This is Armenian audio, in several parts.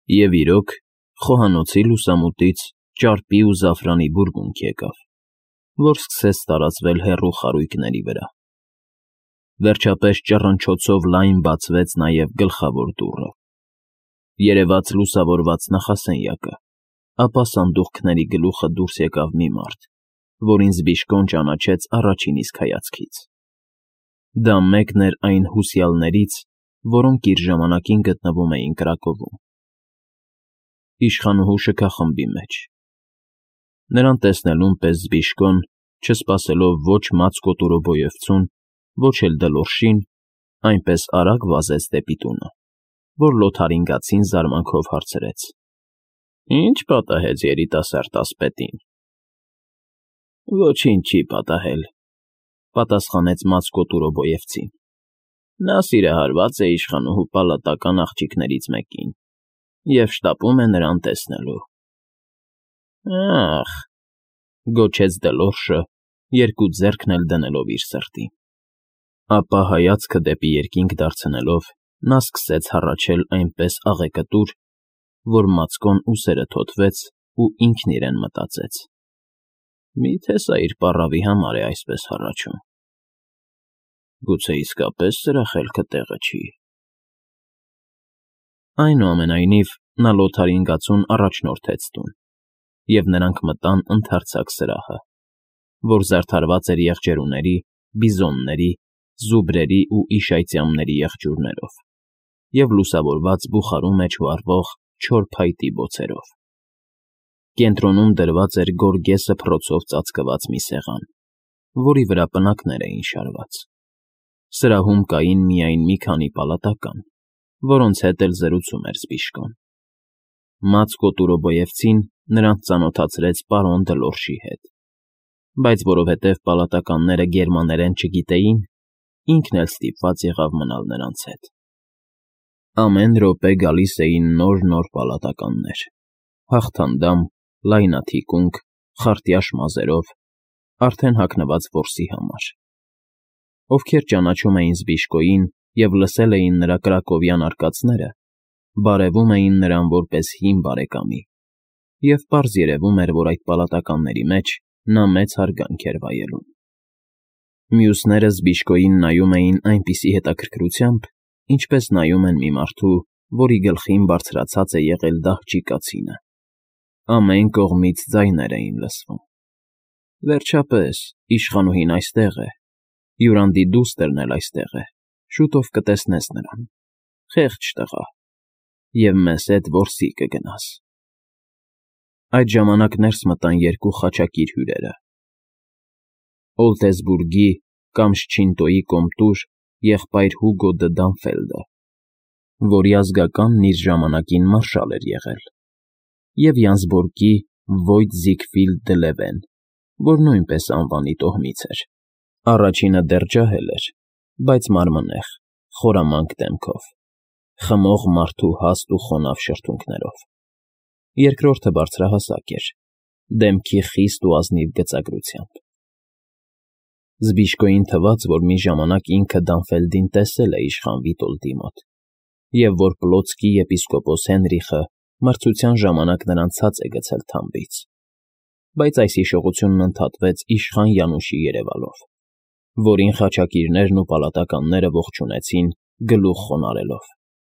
Եվ իրոք, խոհանոցի լուսամուտից ճարպի ու զաֆրանի բուրբունք եկավ, որ սկսեց տարածվել հեռու խարույկների վրա։ Վերջապես ճռնչոցով լայն բացվեց նաև գլխավոր դուռը։ Երևաց լուսավորված նախասենյակը, ապա սանդուղքների գլուխը դուրս եկավ մի մարդ, որին Զբիշկոն ճանաչեց առաջին իսկ հայացքից։ Դա մեկն էր այն հուսյալներից, որոնք իր ժամանակին գտնվում էին Կրակովում։ Իշխանուհու շքախմբի մեջ։ Նրան տեսնելուն պես Զբիշկոն, չսպասելով ոչ Մացկոտուրոբոյևցուն, ոչ էլ Դլորշին, այնպես արագ վազեց դեպի տունը, որ Լոթարինգացին զարմանքով հարցրեց. «Ի՞նչ պատահեց երիտասարդ ասպետին»։ «Ոչինչ չի պատահել», պատասխանեց Մացկոտուրոբոյևցին։ «Նա սիրահարված է իշխանուհու պալատական աղջիկներից մեկին և շտապում է նրան տեսնելու»։ «Ա՜խ», գոչեց Դլորշը, երկու ձեռքն էլ դնելով իր սրտին։ Ապա հայացքը դեպի երկինք դարձնելով, նա սկսեց հառաչել այնպես աղեկտուր, որ Մացկոն ուսերը թոթվեց ու ինքն իրեն մտածեց. «Միթե սա իր պառավի համար է այսպես հառաչում։ Գուցե իսկապես սրա խելքը տեղը չի»։ Այնուամենայնիվ, նա Լոթարինգացուն առաջնորդեց տուն, և նրանք մտան ընդարձակ սրահը, որ զարդարված էր եղջերուների, բիզոնների, զուբրերի ու իշայծյամների եղջյուրներով և լուսավորված բուխարու մեջ վառվող չոր փայտի բոցերով։ Կենտրոնում դրված էր գորգեսը փռոցով ծածկված մի սեղան, որի վրա պնակներ էին շարված։ Սրահում կային միայն մի քանի պալատական, որոնց հետ էլ զրուցում էր Զբիշկոն։ Մացկոտուրոբոյևցին նրանց ծանոթացրեց պարոն Դլորշի հետ, բայց որովհետև պալատականները գերմաներեն չգիտեին, ինքն էլ ստիպված եղավ մնալ նրանց հետ։ Ամեն րոպե գալիս էին նոր պալատականներ, հաղթանդամ, լայնաթիկունք, խարտյաշ մազերով, արդեն հագնված որսի համար, ովքեր ճանաչում էին Զբիշկոյին և լսել էին նրա կրակովյան արկածները, բարևում էին նրան որպես հին բարեկամի, և պարզ երևում էր, որ այդ պալատականների մեջ նա մեծ հարգանք էր վայելում։ Մյուսները Զբիշկոյին նայում էին այնպիսի հետաքրքրությամբ, ինչպես նայում են մի մարդու, որի գլխին բարձրացած է եղել դահճի կացինը։ Ամեն կողմից ձայներ էին լսվում. «Վերջապես, իշխանուհին այստեղ է, Յուրանդի դուստրն էլ այստեղ է, շուտով կտեսնես նրան, խեղճ տղա, և մեզ հետ որսի կգնաս»։ Այդ ժամանակ ներս մտան երկու խաչակիր հյուրերը. Օլտեսբուրգի կամ Շչինտոյի կոմտուր եղբայր Հուգո դը Դանֆելդը, որի ազգականն իր ժամանակին մարշալ էր եղել, և Յանսբորգի Վոյտ Զիգֆիլդ դը Լևեն, որ նույնպես անվանի տոհմից էր։ Առաջինը դեռ ջահել էր, բայց մարմնեղ, խորամանկ դեմքով, խմող մարդու հաստ ու խոնավ շրթունքներով։ Երկրորդը բարձրահասակ էր, դեմքի խիստ ու ազնիվ գծագրությամբ։ Զբիշկոյին թվաց, որ մի ժամանակ ինքը Դանֆելդին տեսել է իշխան Վիտոլդի մոտ, և որ Պլոցկի եպիսկոպոս Հենրիխը մրցության ժամանակ նրան ցած է գցել թամբից, բայց այս հիշողությունն ընդհատվեց իշխան Յանուշի երևալով, որին խաչակիրներն ու պալատականները ողջունեցին գլուխ խոնարհելով։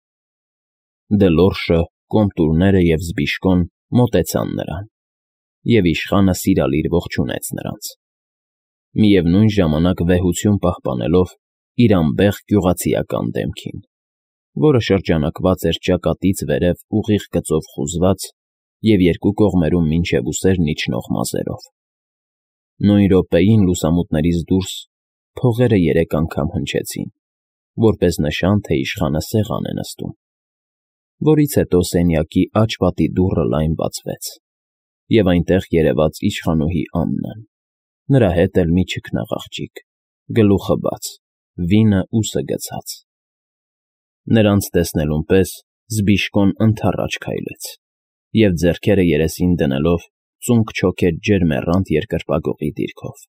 Դլորշը, կոմտուրները և Զբիշկոն մոտեցան նրան, և իշխանը սիրալիր ողջունեց նրանց, միևնույն ժամանակ վեհություն պահպանելով իր անբեղ գյուղացիական դեմքին, որը շրջանակված էր ճակատից վերև ուղիղ գծով խուզված և երկու կողմերում մինչև ուսերն իջնող մազերով։ Նույն րոպեին լուսամուտներից դուրս փողերը 3 անգամ հնչեցին, որպես նշան, թե իշխանը սեղան է նստում, որից հետո սենյակի աջ պատի դուռը լայն բացվեց, և այնտեղ երևաց իշխանուհի Աննան, նրա հետ էլ մի չքնաղ աղջիկ, գլուխը բաց, վինը ուսը գցած։ Նրանց տեսնելուն պես Զբիշկոն ընդառաջ քայլեց և ձեռքերը երեսին դնելով ծունկ չոքեց ջերմեռանդ երկրպագողի դիրքով։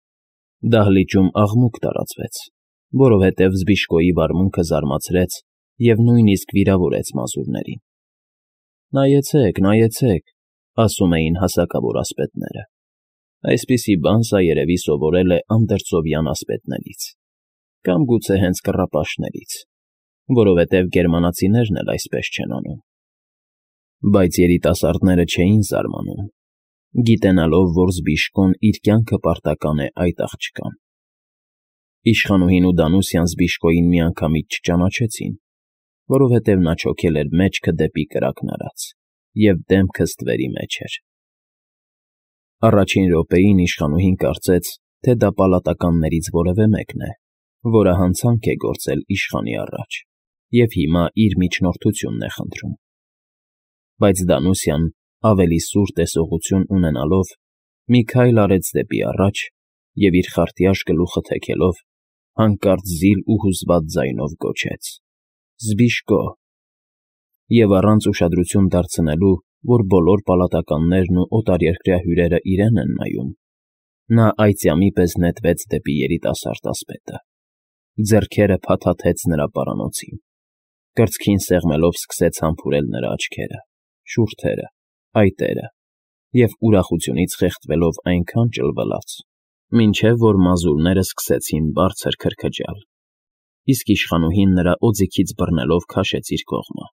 Դահլիճում աղմուկ տարածվեց, որովհետև Զբիշկոյի վարմունքը զարմացրեց և նույնիսկ վիրավորեց մազուրներին։ Նայեցեք, նայեցեք, ասում էին հասակավոր ասպետները։ Այսպիսի բան սա երևի սովորել է անդերձովյան ասպետներից, կամ գուցե հենց կռապաշտներից, որովհետև գերմանացիներն էլ այսպես չեն անում։ Բայց երիտասարդները չէին զարմանում, գիտենալով, որ Զբիշկոն իր կյանքը պարտական է այդ աղջկան։ Իշխանուհին ու Դանուսյան Զբիշկոյին միանգամից չճանաչեցին, որովհետև նա չոքել էր մեջքը դեպի կրակն արած, և դեմքը ստվերի մեջ էր։ Առաջին րոպեին իշխանուհին կարծեց, թե դա պալատականներից որևէ մեկն է, որը հանցանք է գործել իշխանի առաջ, և հիմա իր միջնորդությունն է խնդրում։ Բայց Դանուսյան, ավելի սուր տեսողություն ունենալով, մի քայլ արեց դեպի առաջ և իր խարտյաշ գլուխը թեքելով, հանկարծ զիլ ու հուզված ձայնով գոչեց. «Զբիշկո»։ Եվ առանց ուշադրություն դարձնելու, որ բոլոր պալատականներն ու օտարերկրյա հյուրերը իրեն են նայում, նա այծյամի պես նետվեց դեպի երիտասարդ ասպետը, ձեռքերը փաթաթեց նրա պարանոցին, կրծքին սեղմելով սկսեց համբուրել նրա աչքերը, շուրթերը, այտերը և ուրախությունից խեղդվելով այնքան ճլվելաց, մինչև որ մազուրները սկսեցին բարձր քրքջալ, իսկ իշխանուհին նրա օձիքից բռնելով քաշեց իր կողմը։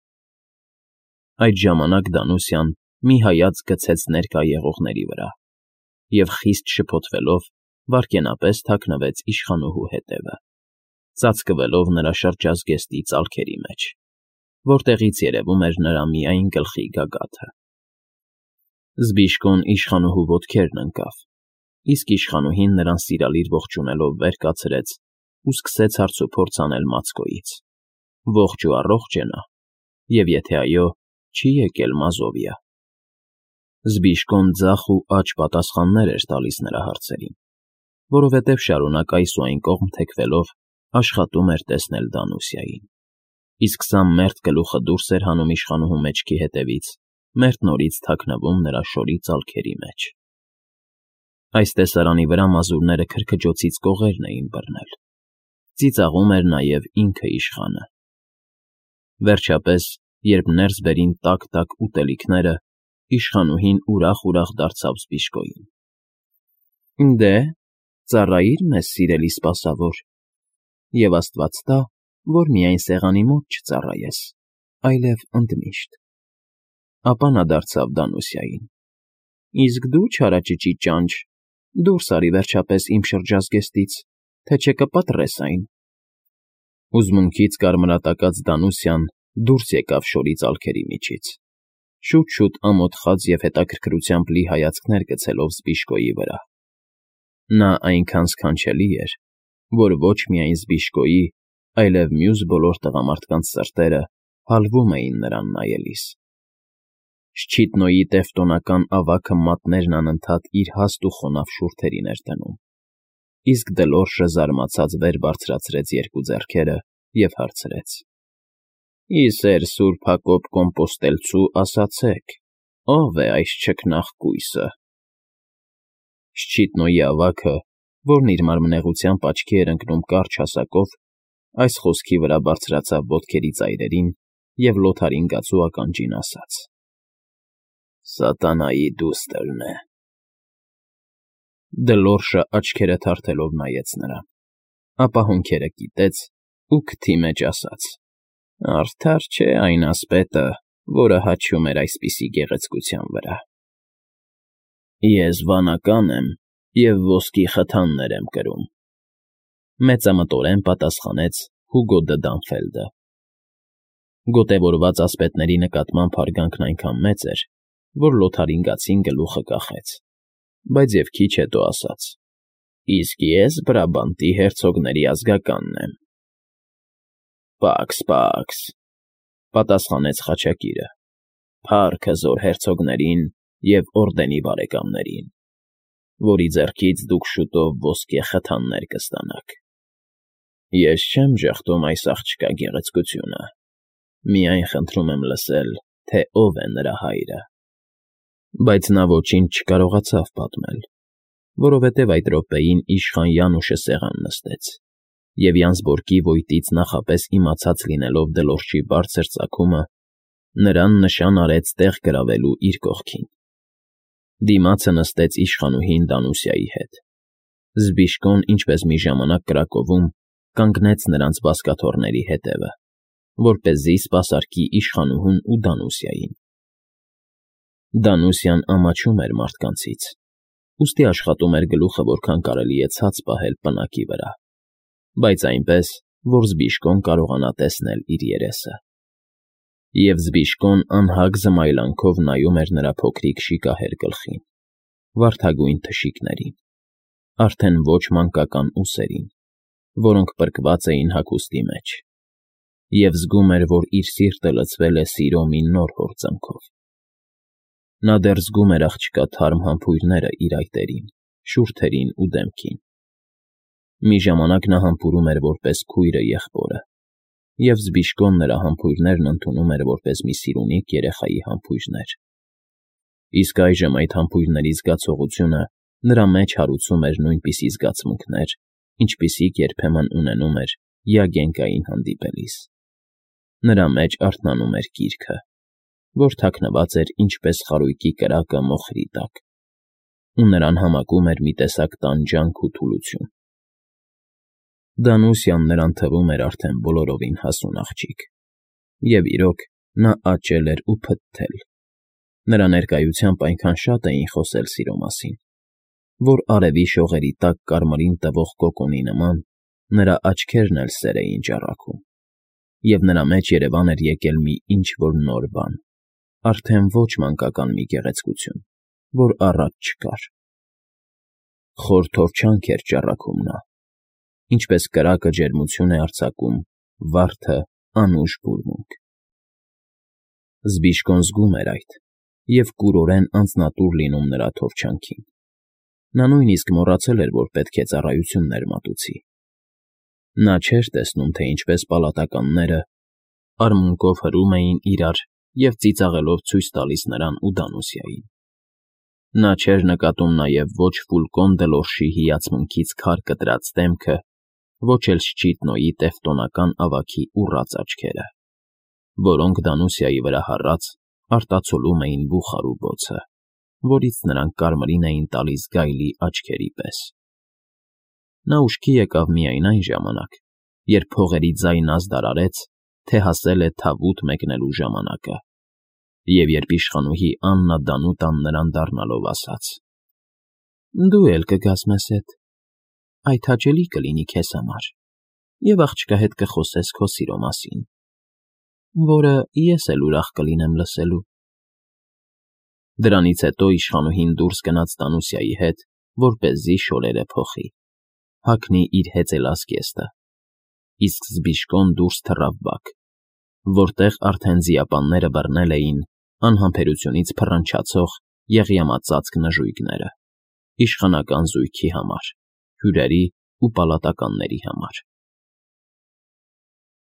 Այդ ժամանակ Դանուսյան մի հայացք գցեց ներկա եղողների վրա և խիստ շփոթվելով վայրկենապես թաքնվեց իշխանուհու հետևը, ծածկվելով նրա շրջազգեստի ծալքերի մեջ, որտեղից երևում էր նրա միայն գլխի գագաթը։ Զբիշկոն իշխանուհու ոտքերն ընկավ, իսկ իշխանուհին նրան սիրալիր ողջունելով վեր կացրեց ու սկսեց հարցուփորձ անել Մացկոյից. ողջ ու առողջ է նա, և եթե այո, չի եկել Մազովիա։ Զբիշկոն ձախ ու աջ պատասխաններ էր տալիս նրա հարցերին, որովհետև շարունակ այս ու այն կողմ թեքվելով աշխատում էր տեսնել Դանուսիային, իսկ սա մերթ գլուխը դուրս էր հանում իշխանուհու մեջքի հետևից, մերթ նորից թաքնվում նրա շորի ծալքերի մեջ։ Այս տեսարանի վրա մազուրները քրքջոցից կողերն էին բռնել, ծիծաղում էր նաև ինքը իշխանը։ Վերջապես, երբ ներս բերին տաք-տաք ուտելիքները, իշխանուհին ուրախ-ուրախ դարձավ Զբիշկոյին։ Դե, ծառայիր մեզ, սիրելի սպասավոր, և Աստված տա, որ միայն սեղանի մոտ չծառայես, այլև ընդմիշտ։ Ապա նա դարձավ Դանուսիային. իսկ դու, չարաճճի ճանճ, դուրս արի վերջապես իմ շրջազգեստից, թե չէ կպատրես այն։ Հուզմունքից կարմրատակած Դանուսյան դուրս եկավ շորի ծալքերի միջից, շուտ-շուտ ամոթխած և հետաքրքրությամբ լի հայացքներ գցելով Զբիշկոյի վրա։ Նա այնքան սքանչելի էր, որ ոչ միայն Զբիշկոյի, այլև մյուս բոլոր տղամարդկանց սրտերը հալվում էին նրան նայելիս։ Շչիտնոյի տևտոնական ավագը մատներն անընդհատ իր հաստ ու խոնավ շուրթերին էր դնում, իսկ Դլորշը զարմացած վեր բարձրացրեց երկու ձեռքերը և հարցրեց. «Ի սեր Սուրբ Հակոբ Կոմպոստելցու ասացեք, ո՞վ է այս չքնաղ կույսը»։ Շչիտնոյի ավագը, որն իր մարմնեղությամբ աչքի էր ընկնում կարճ հասակով, այս խոսքի վրա բարձրացավ ոտքերի ծայրերին և լոթարին գացու ականջին ասաց. «Սատանայի դուստրն է»։ Դլորշը աչքերը թարթելով նայեց նրան, ապա հոնքերը կիտեց ու քթի մեջ ասաց. «Արդար չէ այն ասպետը, որը հաչում էր այսպիսի գեղեցկության վրա»։ «Ես վանական եմ և ոսկի խթաններ եմ կրում», մեծամտորեն պատասխանեց Հուգո դը Դանֆելդը։ Գոտևորված ասպետների նկատմամբ հարգանքն այնքան մեծ էր, որ լոթարին գացին գլուխը կախեց, բայց և քիչ հետո ասաց. «Իսկ ես Բրաբանտի հերցոգների ազգականն եմ»։ «Պաքս, պաքս», պատասխանեց խաչակիրը, «փառք հզոր հերցոգներին և օրդենի բարեկամներին, որի ձեռքից դուք շուտով ոսկե խթաններ կստանաք։ Ես չեմ ժխտում այս աղջկա գեղեցկությունը, միայն խնդրում եմ լսել, թե ով է նրա հայրը»։ Բայց նա ոչինչ չկարողացավ պատմել, որովհետև այդ րոպեին իշխան Յանուշը սեղան նստեց, և Յանսբորգի ոյտից նախապես իմացած լինելով Դլորշի բարձր ծագումը, նրան նշան արեց տեղ գրավելու իր կողքին։ Դիմացը նստեց իշխանուհին Դանուսիայի հետ։ Զբիշկոն, ինչպես մի ժամանակ Կրակովում, կանգնեց նրանց բազկաթոռների հետևը, որպեսզի սպասարկի իշխանուհուն ու Դանուսիային։ Դանուսիան ամաչում էր մարդկանցից, ուստի աշխատում էր գլուխը որքան կարելի է ցած պահել պնակի վրա, բայց այնպես, որ Զբիշկոն կարողանա տեսնել իր երեսը։ Եվ Զբիշկոն անհագ զմայլանքով նայում էր նրա փոքրիկ շիկահեր գլխին, վարդագույն թշիկներին, արդեն ոչ մանկական ուսերին, որոնք պրկված էին հագուստի մեջ, և զգում էր, որ իր սիրտը լցվել է սիրո մի նոր հորձանքով։ Նա դեռ զգում էր աղջկա թարմ համբույրները իր այտերին, շուրթերին ու դեմքին։ Մի ժամանակ նա համբուրում էր որպես քույրը եղբորը, և Զբիշկոն նրա համբույրներն ընդունում էր որպես մի սիրունիկ երեխայի համբույրներ։ Իսկ այժմ այդ համբույրների զգացողությունը նրա մեջ հարուցում էր նույնպիսի զգացմունքներ, ինչպիսիք երբեմն ունենում էր Յագենկային հանդիպելիս։ Նրա մեջ արթնանում էր գիրքը, որ թաքնված էր ինչպես խարույկի կրակը մոխրի տակ, ու նրան համակում էր մի տեսակ տանջանք ու թուլություն։ Դանուսիան նրան թվում էր արդեն բոլորովին հասուն աղջիկ, և իրոք նա աճել էր ու փտթել։ Նրա ներկայությամբ այնքան շատ էին խոսել սիրո մասին, որ արևի շողերի տակ կարմրին տվող կոկոնի նման նրա աչքերն էլ սեր էին ճառագում, և նրա մեջ երևան էր եկել մի ինչ֊որ նոր բան, արդեն ոչ մանկական մի գեղեցկություն, որ առաջ չկար։ Խոր թովչանք էր ճառագում նա, ինչպես կրակը ջերմություն է արձակում, վարդը անուշ բուրմունք։ Զբիշկոն զգում էր այդ և կուրորեն անձնատուր լինում նրա թովչանքին։ Նա նույնիսկ մոռացել էր, որ պետք է ծառայություններ մատուցի։ Նա չէր տեսնում, թե ինչպես պալատականները արմունկով հրում էին իրար և ծիծաղելով ցույց տալիս նրան ու Դանուսիային։ Նա չէր նկատում նաև ոչ Ֆուլկոն Դլորշի հիացմունքից քար կտրած դեմքը, ոչ էլ Շչիտնոյի տևտոնական ավագի ուռած աչքերը, որոնք Դանուսիայի վրա հառած արտացոլում էին բուխարու բոցը, որից նրանք կարմրին էին տալիս գայլի աչքերի պես։ Նա ուշքի եկավ միայն այն ժամանակ, երբ փողերի ձայնն ազդարարեց, թե հասել է թավուտ մեկնելու ժամանակը, և երբ իշխանուհի Աննա Դանուտան նրան դառնալով ասաց. «Դու էլ կգաս մեզ հետ, այդ հաճելի կլինի քեզ համար, և աղջկա հետ կխոսես քո սիրո մասին, որը ես էլ ուրախ կլինեմ լսելու»։ Դրանից հետո իշխանուհին դուրս գնաց Դանուսիայի հետ, որպեսզի շորերը փոխի, հագնի իր հեծելած կեստը, իսկ Զբիշկոն դուրս թռավ բակ, որտեղ արդեն ձիապանները բռնել էին անհամբերությունից փռնչացող եղյամածածկ նժույգները, իշխանական զույգի համար, հյուրերի ու պալատականների համար։